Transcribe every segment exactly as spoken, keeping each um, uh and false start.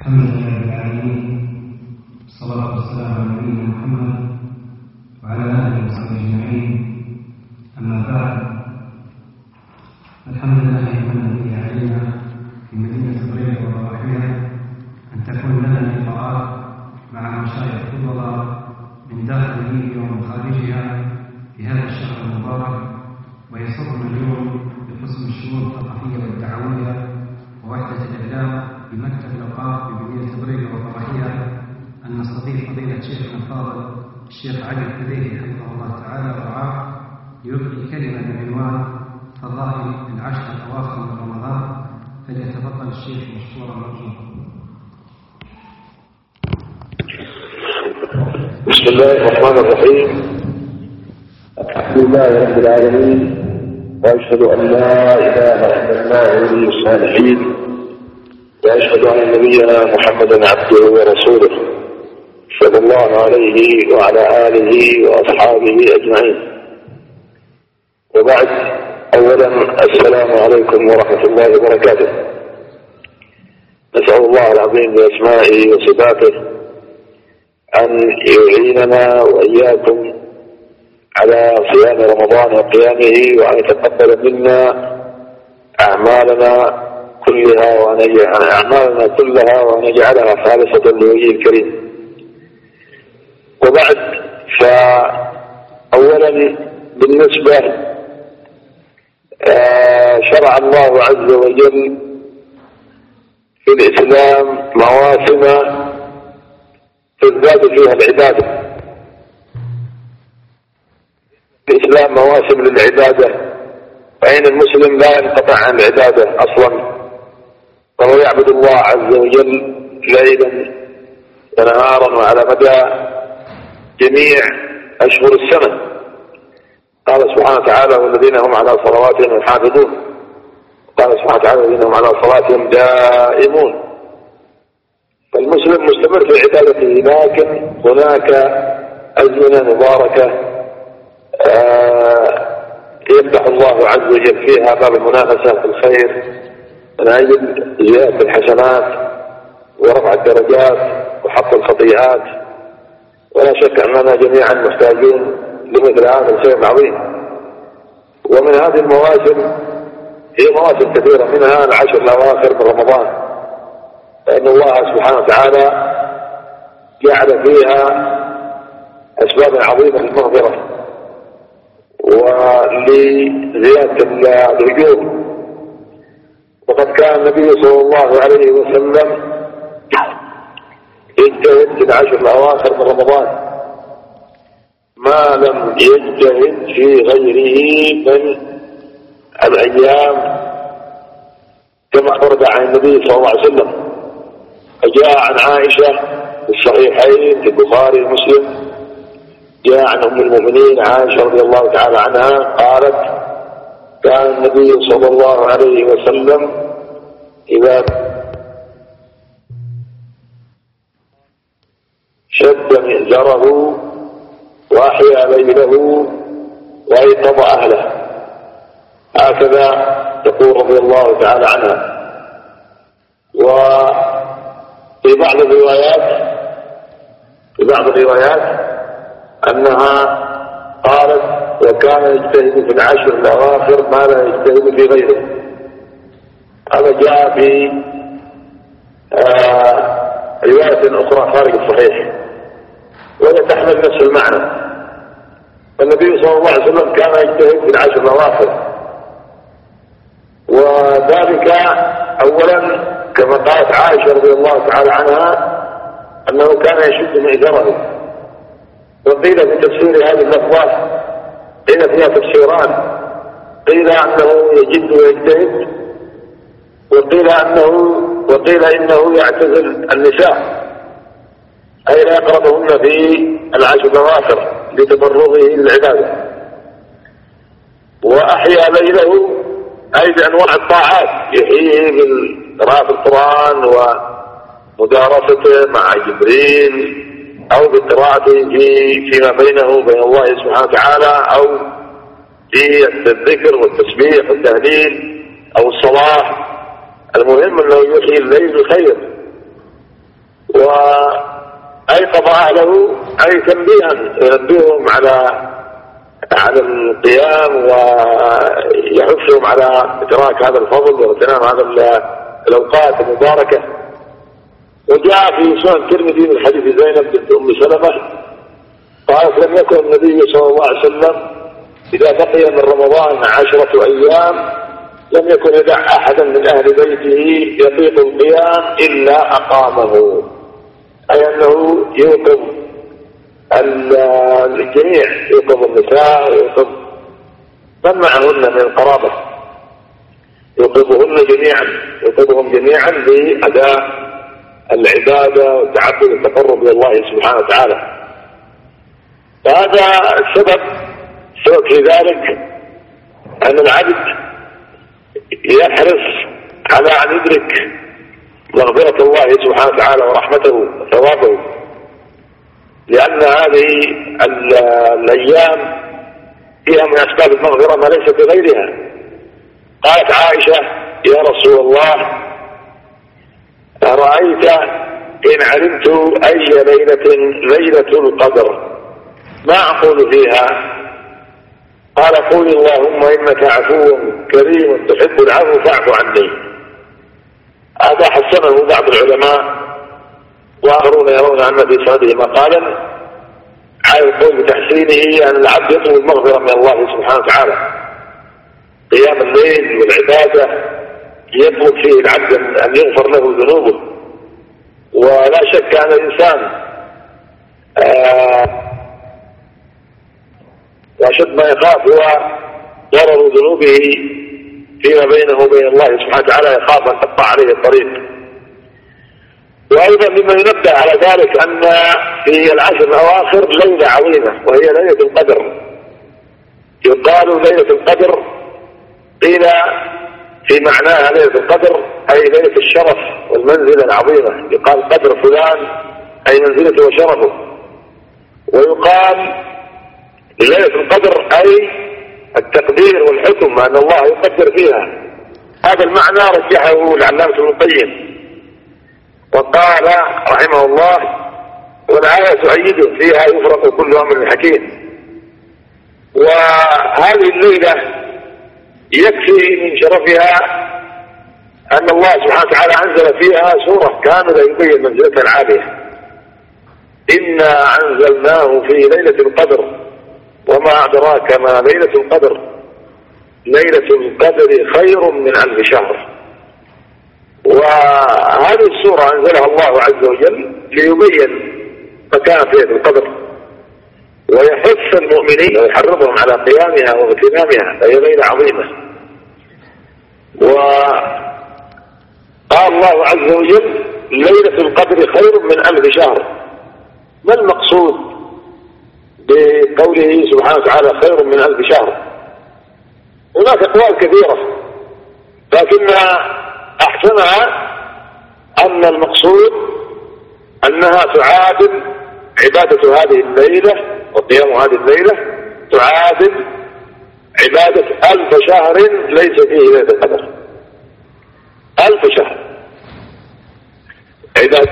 الحمد لله رب العالمين، والصلاة والسلام على نبينا محمد وعلى آله وصحبه أجمعين. أما بعد، الحمد لله من به علينا في مدينة بريرة وضواحيها أن تكون لنا لقاءات مع مشايخ الفضلاء من داخل ليبيا ومن خارجها في هذا الشهر المبارك. ويسرنا اليوم بقسم الشؤون الثقافية والدعوية ووحدة الإعلام بمكتب الأوقاف بمدينة بريرة وضواحيها أن نستضيف فضيلة شيخنا الفاضل الشيخ علي الحديدي حفظه الله تعالى ورعاه ليلقي كلمة بعنوان فضائل العشر الأواخر من رمضان. فليتفضل الشيخ مشكورا مرجوعا. بسم الله الرحمن الرحيم. الحمد لله رب العالمين، وأشهد أن لا إله إلا الله ولي الصالحين، وأشهد أن نبينا محمدا عبده ورسوله صلى الله عليه وعلى آله وأصحابه أجمعين. وبعد، أولا السلام عليكم ورحمة الله وبركاته. نسأل الله العظيم بأسمائه وصفاته أن يعيننا وإياكم على صيام رمضان وقيامه، وأن يتقبل منا أعمالنا كلها وأن أعمالنا كلها وأن يجعلها خالصة لوجهه الكريم. وبعد، فأولا بالنسبة شرع الله عز وجل في الإسلام مواسم تزداد فيها العبادة. الإسلام مواسم للعبادة، فإن المسلم لا ينقطع عن العبادة أصلا، فهو يعبد الله عز وجل ليلا ونهارا وعلى مدى جميع أشهر السنة. قال سبحانه وتعالى: والذين هم على صلواتهم يحافظون. قال سبحانه وتعالى: والذين هم على صلاتهم دائمون. فالمسلم مستمر في عبادته، لكن هناك أزمنة مباركة آه يفتح الله عز وجل فيها باب المنافسة في الخير من أجل زيادة الحسنات ورفع الدرجات وحط الخطيئات. ولا شك أننا جميعا محتاجون لمثل هذا الشيء العظيم. ومن هذه المواسم هي مواسم كثيرة، منها العشر الأواخر من رمضان، فإن الله سبحانه وتعالى جعل فيها أسباب عظيمة للمغفرة ولزيادة الأجور. وقد كان النبي صلى الله عليه وسلم يجتهد في العشر الأواخر من رمضان ما لم يجتهد في غيره من الأيام، كما ورد عن النبي صلى الله عليه وسلم. فجاء عن عائشة في الصحيحين في البخاري ومسلم، جاء عن أم المؤمنين عائشة رضي الله تعالى عنها قالت: كان النبي صلى الله عليه وسلم إذا شد مئزره وأحيا ليله وأيقظ أهله. هكذا تقول رضي الله تعالى عنها. وفي بعض الروايات في بعض الروايات أنها قالت: وكان يجتهد في العشر الأواخر ما لا يجتهد في غيره. هذا جاء في آه رواية أخرى خارج الصحيح، وهي تحمل نفس المعنى. النبي صلى الله عليه وسلم كان يجتهد في العشر الأواخر، وذلك أولا كما قالت عائشة رضي الله تعالى عنها أنه كان يشد مئزره. وقيل في تفسير هذه اللفظة قيل فيها تفسيران: قيل أنه يجد ويجتهد، وقيل أنه وقيل إنه يعتزل النساء، أي لا يقربهن في العشر الأواخر لتفرغه للعبادة. وأحيا ليله أي بأنواع الطاعات، يحييه بقراءة القرآن ومدارسته مع جبريل، أو بقراءته فيما بينه وبين الله سبحانه وتعالى، أو في الذكر والتسبيح والتهليل أو الصلاة. المهم أنه يحيي الليل بخير، وأيقظ أهله أي تنبيها ينبههم على على القيام ويحثهم على إدراك هذا الفضل واغتنام هذا الأوقات المباركة. وجاء في سنن الترمذي من حديث زينب بنت أم سلمة قالت لم يكن النبي صلى الله عليه وسلم إذا بقي من رمضان عشرة أيام لم يكن يدع أحدا من أهل بيته يطيق القيام إلا أقامه، أي أنه يوقظ الجميع، يوقظ النساء ويوقظ من معهن من القرابة، يوقظهن جميعا، يوقظهم جميعا لأداء العبادة والتعبد والتقرب إلى الله سبحانه وتعالى. فهذا السبب السبب في ذلك أن العبد يحرص على أن يدرك مغفرة الله سبحانه وتعالى ورحمته وثوابه، لأن هذه الأيام فيها من أسباب المغفرة ما ليس في غيرها. قالت عائشة يا رسول الله أرأيت إن علمت أي ليلة ليلة القدر ما أقول فيها؟ قال قول اللهم إنك عفو كريم تحب العفو فاعف عني. هذا حسنه بعض العلماء وآخرون يرون أن في سنده مقالا على القول بتحسينه أن العبد يطلب المغفرة من الله سبحانه وتعالى. قيام الليل والعبادة يطلب فيه العبد أن يغفر له ذنوبه، ولا شك أن الإنسان آه وأشد ما يخاف هو ضرر ذنوبه فيما بينه وبين الله سبحانه وتعالى، يخاف أن تقطع عليه الطريق. وأيضا مما ينبه على ذلك أن في العشر الأواخر ليلة عظيمة وهي ليلة القدر. يقال ليلة القدر قيل في معناها ليلة القدر أي ليلة الشرف والمنزلة العظيمة، يقال قدر فلان أي منزلته وشرفه. ويقال ليلة القدر أي التقدير والحكم أن الله يقدر فيها. هذا المعنى رجحه العلامة ابن القيم وقال رحمه الله والآية تؤيده فيها يفرق كل أمر حكيم. وهذه الليلة يكفي من شرفها أن الله سبحانه وتعالى أنزل فيها سورة كاملة يبين منزلتها العالية. إنا أنزلناه في ليلة القدر وما أدراك ما ليلة القدر ليلة القدر خير من ألف شهر. وهذه السورة أنزلها الله عز وجل ليبين مكانة ليلة القدر ويحث المؤمنين ويحرضهم على قيامها واغتنامها، فهي ليلة عظيمة. وقال الله عز وجل ليلة القدر خير من ألف شهر. ما المقصود بقوله سبحانه وتعالى خير من ألف شهر؟ هناك أقوال كثيرة، لكن أحسنها أن المقصود أنها تعادل عبادة هذه الليلة وقيام هذه الليلة تعادل عبادة ألف شهر ليس فيه ليلة القدر. ألف شهر عبادة.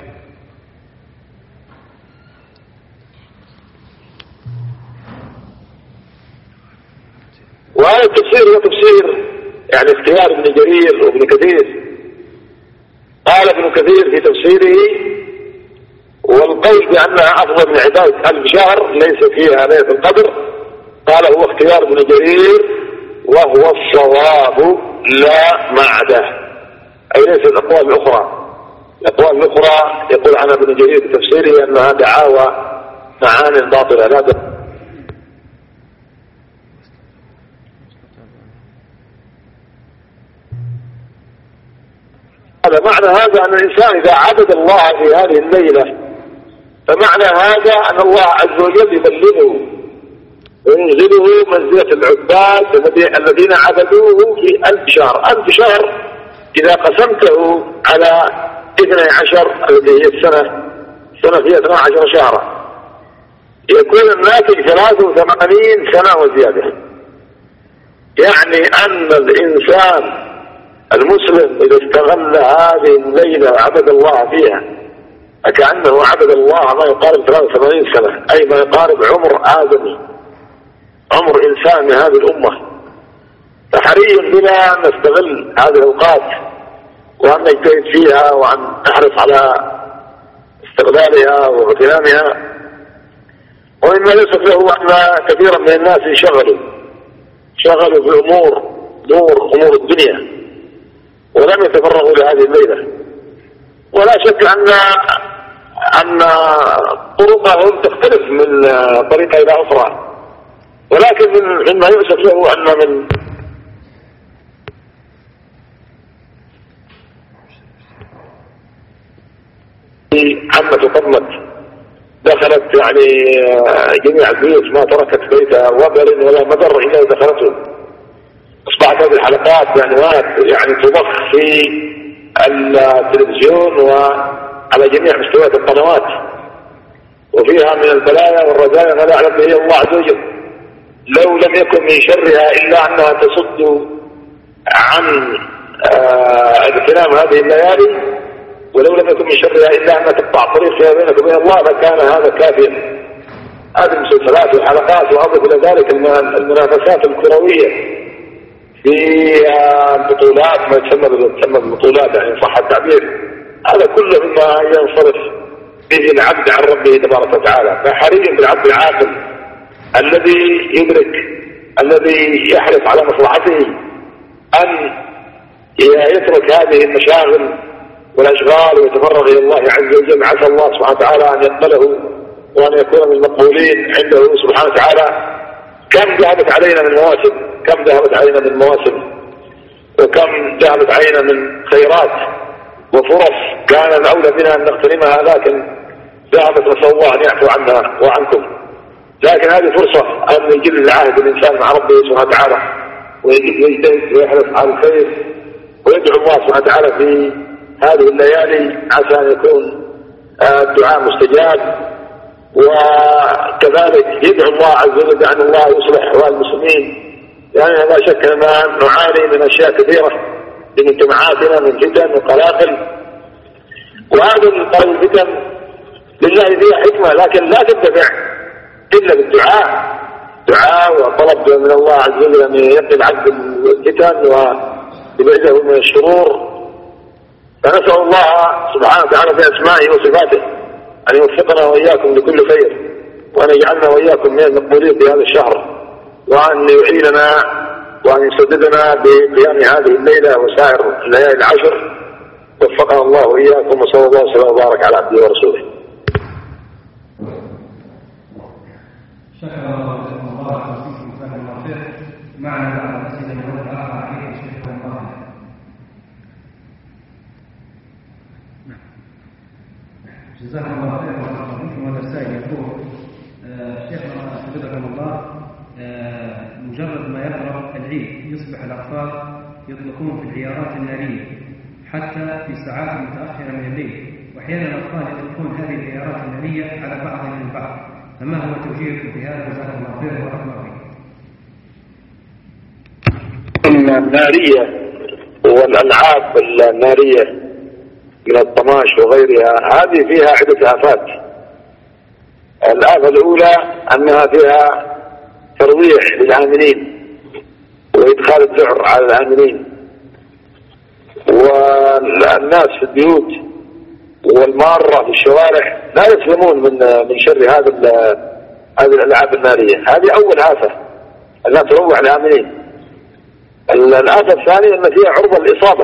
وهذا التفسير هو تفسير يعني اختيار ابن جرير وابن كثير. قال ابن كثير في تفسيره والقول بأنها أفضل من عبادة ألف شهر ليس فيها ليلة القدر، قال هو اختيار ابن جرير وهو الصواب لا معده، أي ليس الأقوال الأخرى. الأقوال الأخرى يقول عنها ابن جرير في تفسيره أنها دعاوى معاني باطلة لا دعوة. هذا معنى هذا أن الإنسان إذا عبد الله في هذه الليلة فمعنى هذا أن الله عز وجل يبلغه وينزله منزلة العباد الذين عبدوه في ألف شهر. ألف شهر إذا قسمته على اثني عشر التي هي السنة سنة فيها اثنى عشر شهرا يكون الناتج ثلاث وثمانين سنة وزيادة. يعني أن الإنسان المسلم إذا استغل هذه الليلة وعبد الله فيها كأنه عبد الله ما يقارب ثلاثة وثمانين سنة، أي ما يقارب عمر آدمي، عمر إنسان من هذه الأمة. فحري بنا أن نستغل هذه الأوقات وأن نجتهد فيها وأن نحرص على استغلالها واغتنامها. وإما يصف له أن كثيرا من الناس انشغلوا شغلوا بأمور دور أمور الدنيا ولم يتفرغوا لهذه الليلة. ولا شك أن أن طرقهم تختلف من طريقة إلى أخرى، ولكن مما يؤسف له أن من عمة قمت دخلت يعني جميع البيوت، ما تركت بيتها وبر ولا مدر إلا دخلته. أصبحت هذه الحلقات بعنوان يعني تضخ في التلفزيون وعلى جميع مستويات القنوات، وفيها من البلايا والرذايا ما لا يعلم به الله عز وجل. لو لم يكن من شرها إلا أنها تصد عن اغتنام هذه الليالي، ولو لم يكن من شرها إلا أنها تقطع الطريق فيها بينك وبين الله لكان هذا كافيا. هذه المسلسلات والحلقات، وأضف إلى ذلك المنافسات الكروية في البطولات، ما يسمى تسمى بالبطولات يعني صح التعبير، هذا كله مما ينصرف به العبد عن ربه تبارك وتعالى. فحري بالعبد العاقل الذي يدرك، الذي يحرص على مصلحته، أن يترك هذه المشاغل والأشغال ويتفرغ إلى الله عز وجل. عسى الله سبحانه وتعالى أن يقبله وأن يكون من المقبولين عنده سبحانه وتعالى. كم ذهبت علينا من مواسم، كم ذهبت علينا من مواسم، وكم ذهبت علينا من خيرات وفرص كان الأولى بنا أن نغتنمها، لكن ذهبت، نسأل الله أن يعفو عنا وعنكم. لكن هذه فرصة أن يجل عهد الإنسان مع ربه سبحانه وتعالى ويجتهد ويحرص على الخير ويدعو الله سبحانه وتعالى في هذه الليالي، عسى أن يكون الدعاء مستجاب. وكذلك يدعو الله عز وجل أن الله يصلح أحوال المسلمين، يعني لا شك أننا نعاني من أشياء كثيرة في مجتمعاتنا من فتن وقلاقل، وهذه الفتن لله فيها حكمة، لكن لا تدفع إلا بالدعاء، دعاء وطلب من الله عز وجل أن يقي العبد الفتن ويبعده من الشرور. فنسأل الله سبحانه وتعالى بأسمائه وصفاته أن يوفقنا وإياكم لكل خير، وأن يجعلنا وإياكم من المقبولين في هذا الشهر، وأن يعيننا وأن يسددنا بقيام هذه الليلة وسائر الليالي العشر. وفقنا الله وإياكم، وصلى الله وسلم وبارك على عبده ورسوله. شكرا الله لكم وبارك فيكم وفهم الله خير. معنا بعض الأسئلة من وجه آخر عليكم شكرا الله. جزاكم الله خير وبارك فيكم. هذا السائل يقول شيخنا حفظكم الله، مجرد ما يقرب العيد يصبح الأطفال يطلقون في العيارات النارية حتى في ساعات متأخرة من الليل، وأحيانا الأطفال يطلقون هذه العيارات النارية على بعضهم البعض، فما هو توجيهكم في هذا؟ جزاكم الله خير وبارك الله فيكم. النارية والألعاب النارية من الطماش وغيرها هذه فيها عدة آفات. الآفة الأولى أنها فيها ترويح للآمنين وإدخال الذعر على الآمنين، والناس في البيوت والمارة في الشوارع لا يسلمون من من شر هذا هذه الألعاب النارية. هذه أول آفة أنها تروح الآمنين. الآفة الثانية أن فيها عرضة الإصابة،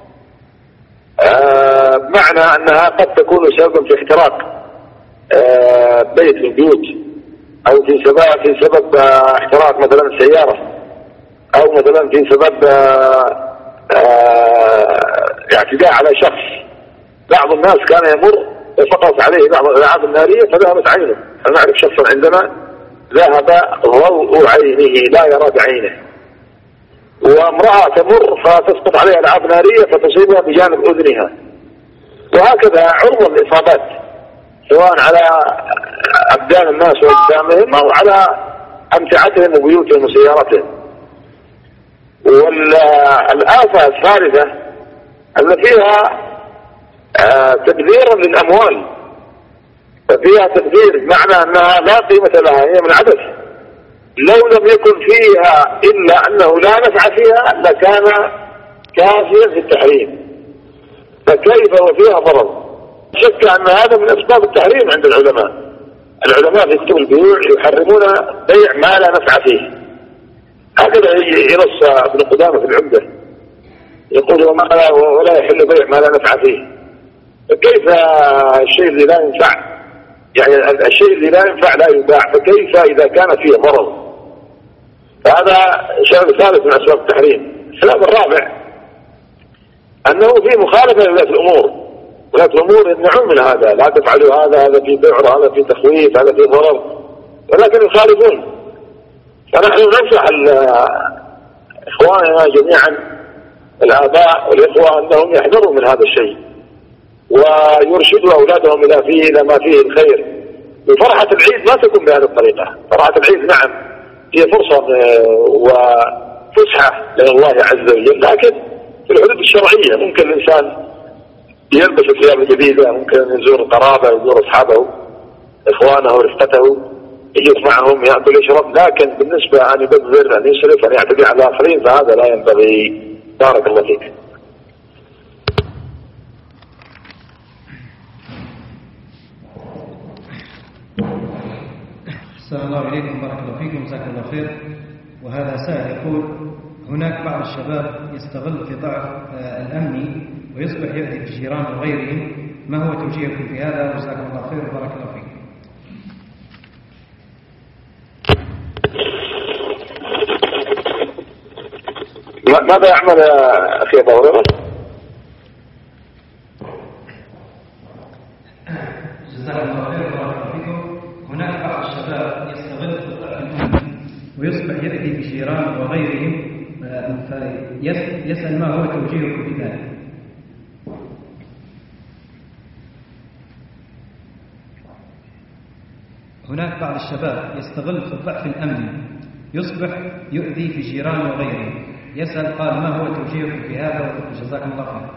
آه بمعنى أنها قد تكون سببا في احتراق آه بيت من البيوت، أو في سبب في سبب آه احتراق مثلا السيارة، أو مثلا في سبب آه آه اعتداء على شخص. بعض الناس كان يمر فقط عليه بعض الألعاب النارية فذهبت عينه. أنا أعرف شخصا عندما ذهب ضوء عينه لا يرى بعينه، وامرأة تمر فتسقط عليها ألعاب نارية فتصيبها بجانب أذنها. وهكذا عرض الإصابات سواء على أبدان الناس وأجسامهم أو على أمتعتهم وبيوتهم وسيارتهم. والآفة الثالثة أن فيها تبذيرا للأموال ففيها تقدير بمعنى أنها لا قيمة لها، هي من عبث. لو لم يكن فيها إلا أنه لا نفع فيها لكان كافيا في التحريم، فكيف وفيها ضرر؟ شك أن هذا من أسباب التحريم عند العلماء. العلماء في كتب البيوع يحرمون بيع ما لا نفع فيه. هكذا ينص ابن قدامة في العمدة، يقول ولا يحل بيع ما لا نفع فيه. فكيف الشيء اللي لا ينفع، يعني الشيء اللي لا ينفع لا يباع، فكيف إذا كان فيه ضرر؟ فهذا شيء ثالث من أسباب التحريم. السبب الرابع أنه في مخالفة لولاة الأمور. ولاة الأمور يمنعون من هذا، لا تفعلوا هذا، هذا في بيع، هذا في تخويف، هذا في ضرر، ولكن يخالفون. فنحن ننصح إخواننا جميعا الآباء والإخوة أنهم يحذروا من هذا الشيء ويرشدوا أولادهم إلى فيه إلى ما فيه الخير. وفرحة العيد ما تكون بهذه الطريقة. فرحة العيد نعم هي فرصة وفسحة لله عز وجل، لكن في الحدود الشرعية. ممكن الإنسان يلبس ثياب جديدة، ممكن يزور قرابة، يزور أصحابه إخوانه ورفقته، يجلس معهم يأكل يشرب، لكن بالنسبة أن يبذر أن يسرف أن يعتدي على الآخرين فهذا لا ينبغي. بارك الله فيك. السلام الله عليكم، بارك الله فيكم، جزاكم الله خير. وهذا سائل يقول: هناك بعض الشباب يستغل في ضعف الأمني ويصبح يأتي بالجيران وغيرهم، ما هو توجيهكم في هذا؟ جزاكم الله خير وبارك الله فيكم. ماذا يعمل يا أخي أبو هريرة؟ جزاكم الله خير وبارك الله فيكم. هناك بعض الشباب يستغل في ضعف الأمني ويصبح يأتي بجيران وغيرهم، فيسأل ما هو توجيهكم في ذلك؟ هناك بعض الشباب يستغل في الضعف الأمني يصبح يؤذي في جيران وغيره، يسأل قال ما هو توجيهكم في هذا؟ جزاكم الله خير.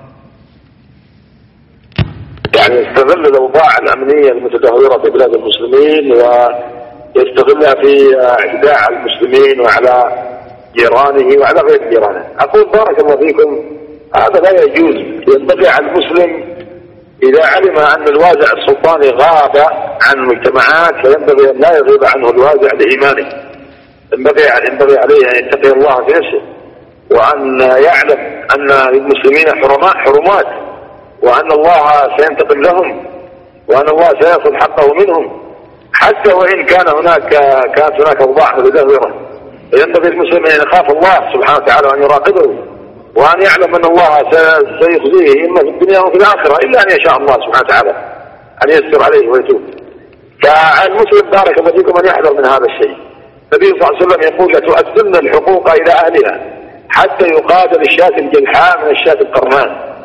يعني يستغل الأوضاع الأمنية المتدهورة في بلاد المسلمين ويستغلها في إخداع المسلمين وعلى جيرانه وعلى غير جيرانه. أقول بارك الله فيكم هذا لا يجوز. ينبغي على المسلم إذا علم أن الوازع السلطاني غاب عن المجتمعات فينبغي أن لا يغيب عنه الوازع لإيمانه. ينبغي ينبغي عليه أن يتقي الله في نفسه، وأن يعلم أن للمسلمين حرمات حرمات وأن الله سينتقم لهم وأن الله سيأخذ حقه منهم، حتى وإن كان هناك كانت هناك أوضاع متدهورة. ينبغي المسلم أن يخاف الله سبحانه وتعالى وأن يراقبه، وأن يعلم أن الله سيخزيه إما في الدنيا وفي الآخرة إلا أن يشاء الله سبحانه وتعالى أن يستر عليه ويتوب. فالمسلم بارك الله فيكم أن يحذر من هذا الشيء. النبي صلى الله عليه وسلم يقول: لتؤدن الحقوق إلى أهلها حتى يقاد للشاة الجلحاء من الشاة القرناء.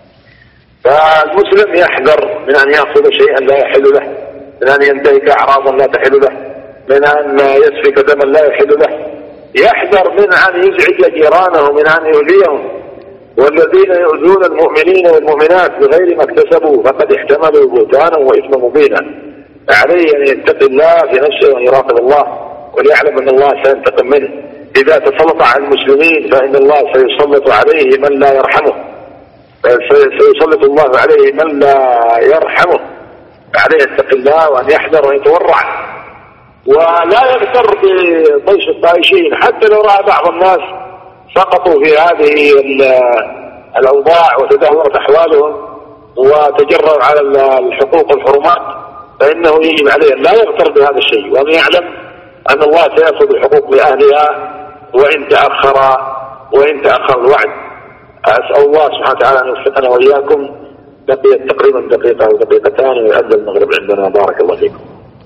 فالمسلم يحذر من أن يأخذ شيئا لا يحل له، من أن ينتهك أعراضا لا تحل له، من أن يسفك دما لا يحل له، يحذر من أن يزعج جيرانه، من أن يؤذيهم. والذين يؤذون المؤمنين والمؤمنات بغير ما اكتسبوا فقد احتملوا بهتانا وإثما مبينا. عليه أن يتقي الله في نفسه وأن يراقب الله وليعلم أن الله سينتقم منه. إذا تسلط على المسلمين فإن الله سيسلط عليه من لا يرحمه، سيسلط الله عليه من لا يرحمه. عليه يتقي الله وأن يحذر وأن يتورع ولا يغتر بطيش الطائشين. حتى لو رأى بعض الناس سقطوا في هذه الأوضاع وتدهورت أحوالهم وتجروا على الحقوق والحرمات فإنه يجب عليه أن لا يغتر بهذا الشيء، وأن يعلم أن الله سيأخذ الحقوق لأهلها وإن تأخر وإن تأخر الوعد. أسأل الله سبحانه وتعالى أن يوفقنا وإياكم. بقيت تقريبا دقيقة أو دقيقتان ويؤذن المغرب عندنا. بارك الله فيكم.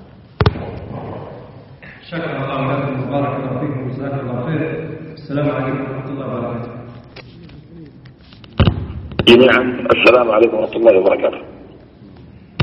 شكرا الله لكم وبارك الله فيكم وجزاكم الله خير. السلام عليكم ورحمة الله وبركاته. جميعا السلام عليكم ورحمة الله وبركاته.